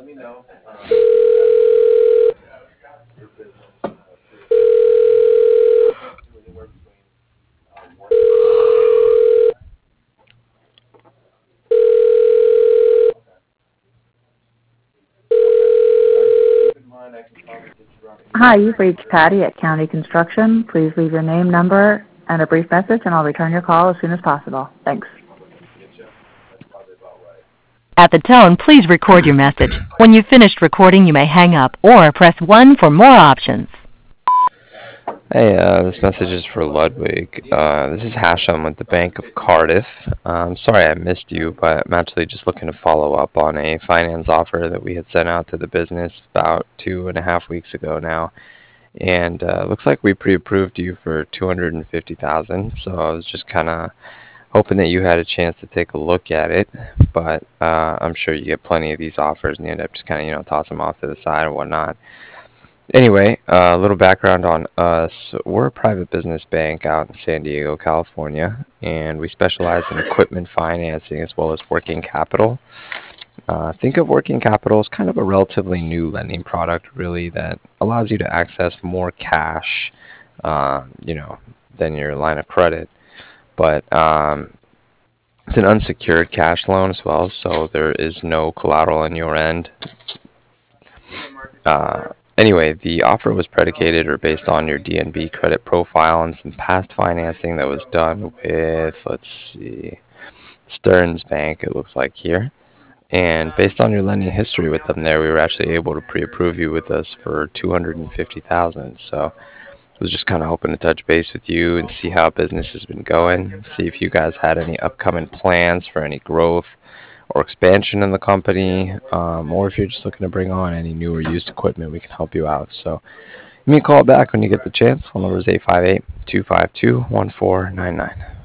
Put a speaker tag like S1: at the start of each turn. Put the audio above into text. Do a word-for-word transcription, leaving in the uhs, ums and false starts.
S1: Hi, you've reached Patty at County Construction. Please leave your name, number, and a brief message, and I'll return your call as soon as possible. Thanks.
S2: At the tone, please record your message. When you've finished recording, you may hang up or press one for more options.
S3: Hey, uh, this message is for Ludwig. Uh, this is Hashem with the Bank of Cardiff. Uh, I'm sorry I missed you, but I'm actually just looking to follow up on a finance offer that we had sent out to the business about two and a half weeks ago now. And uh, looks like we pre-approved you for two hundred fifty thousand dollars, so I was just kind of hoping that you had a chance to take a look at it. But uh, I'm sure you get plenty of these offers, and you end up just kind of, you know, toss them off to the side and whatnot. Anyway, uh, a little background on us. We're a private business bank out in San Diego, California, and we specialize in equipment financing as well as working capital. Uh, think of working capital as kind of a relatively new lending product, really, that allows you to access more cash, uh, you know, than your line of credit. But um, it's an unsecured cash loan as well, so there is no collateral on your end. Uh, Anyway, the offer was predicated or based on your D N B credit profile and some past financing that was done with, let's see, Stearns Bank, it looks like here. And based on your lending history with them there, we were actually able to pre-approve you with us for two hundred fifty thousand dollars. So I was just kind of hoping to touch base with you and see how business has been going, see if you guys had any upcoming plans for any growth or expansion in the company, um, or if you're just looking to bring on any new or used equipment, we can help you out. So give me a call back when you get the chance. Phone number is eight five eight, two five two, one four nine nine.